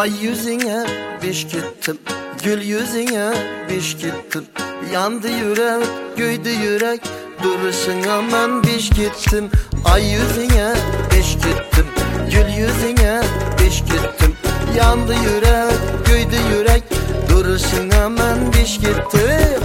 Ay yüzüne beş gittim, gül yüzüne beş gittim. Yandı yürek, göydü yürek, duruşuna ben beş gittim. Ay yüzüne beş gittim, gül yüzüne beş gittim. Yandı yürek, göydü yürek, duruşuna ben beş gittim.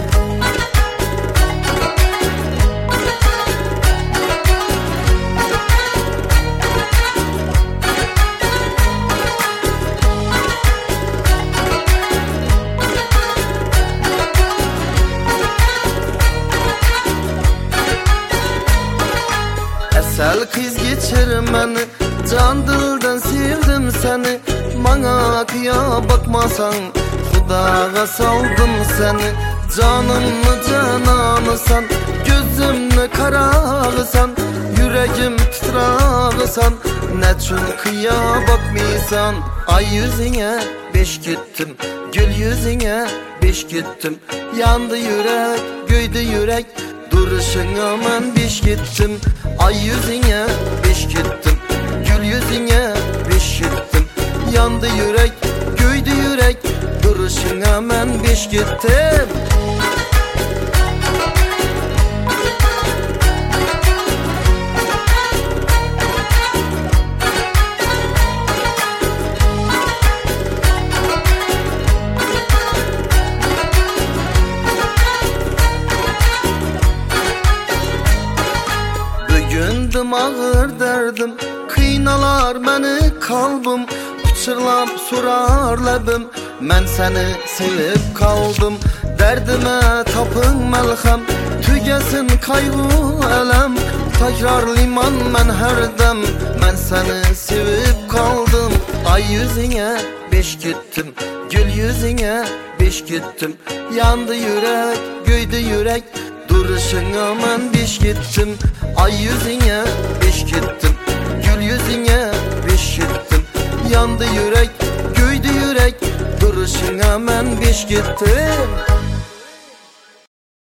Esel kız geçirmeni, can dilden sevdim seni. Bana kıya bakmasan, Xudaga saldım seni. Canımı cananısan, gözümü karağısan, yüreğim titrağısan. Neçün kıya bakmıysan? Ay yüzüne beş gittim, gül yüzüne beş gittim. Yandı yürek, göydü yürek, duruşuna ben beş gittim. Ay yüzüne beş gittim, gül yüzüne beş gittim. Yandı yürek, göydü yürek, duruşuna ben beş gittim. Gündüm ağır derdim, kıynalar beni kalbim. Pıçırlap sorar lebim, men seni sevip kaldım. Derdime tapın melhem, tügesin kaygı elem. Tekrarlayman men her dem, men seni sevip kaldım. Ay yüzüne beş gittim, gül yüzüne beş gittim. Yandı yürek, göydü yürek, duruşuna ben beş gittim. Ay yüzüne beş gittim, gül yüzüne beş gittim. Yandı yürek, göydü yürek, duruşuna ben beş gittim.